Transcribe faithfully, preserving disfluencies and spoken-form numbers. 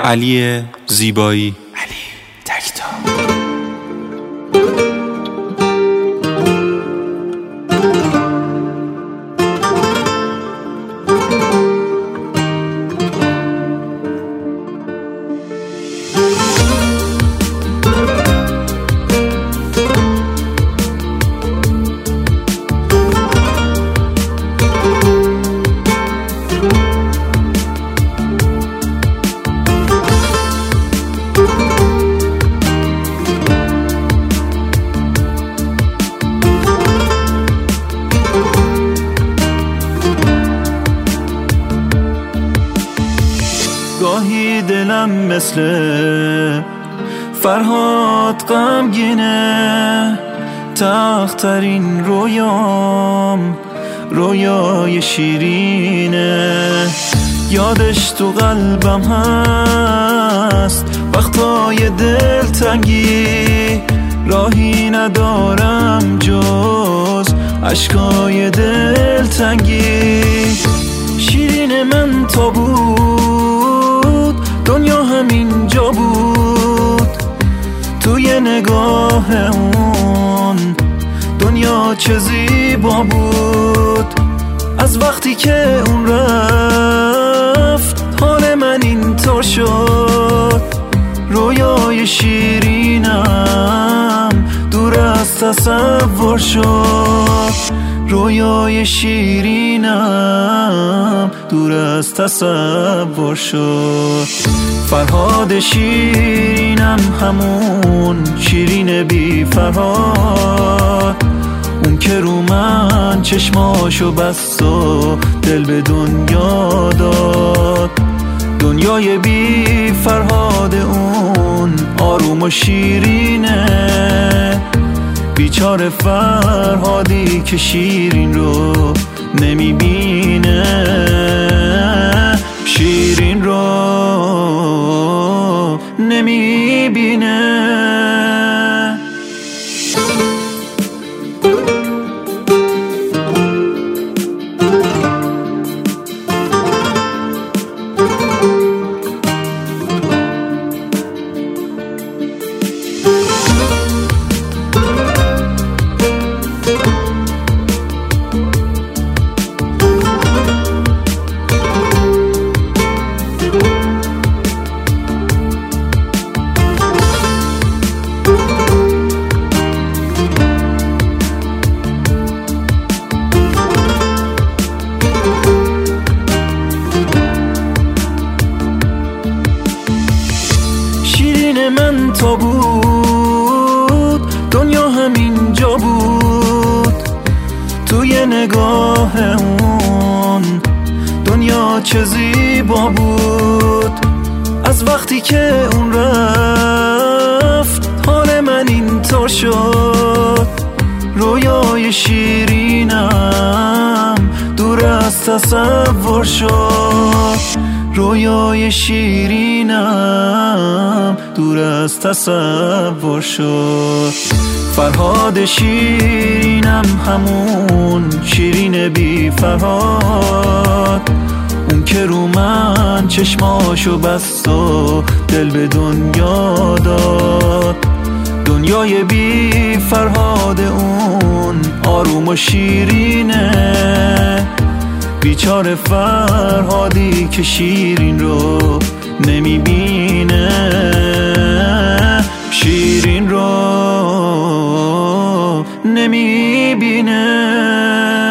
علی زیبایی. علی تکتا. گاهی دلم مثل فرهاد غمگینه، تخترین رویام رویای شیرینه، یادش تو قلبم هست وقتای دلتنگی، راهی ندارم جز عشقای دلتنگی. شیرین من تا بود دنیا همینجا بود، توی نگاه اون دنیا چه زیبا بود. از وقتی که اون رفت حال من اینطور شد، رویای شیرینم دور از تصور شد، رویای شیرینم دور از تصور شد. فرهاد شیرینم همون شیرین بی فرهاد، اون که رو من چشماشو بست و دل به دنیا داد. دنیای بی فرهاد اون آروم و شیرینه، بیچاره فرهادی که شیرین رو نمیبینه، شیرین رو نمیبینه. من تا بود دنیا همینجا بود، توی نگاه اون دنیا چه زیبا بود. از وقتی که اون رفت حال من اینطور شد، رویای شیرینم دور از تصور شد، رویای شیرینم دور از تصور شد. فرهاد شیرینم همون شیرین بی فرهاد، اون که رو من چشماشو بست و دل به دنیا داد. دنیای بی فرهاد اون آروم و شیرینه، بیچاره فرهادی که شیرین رو نمیبینه، شیرین رو نمیبینه.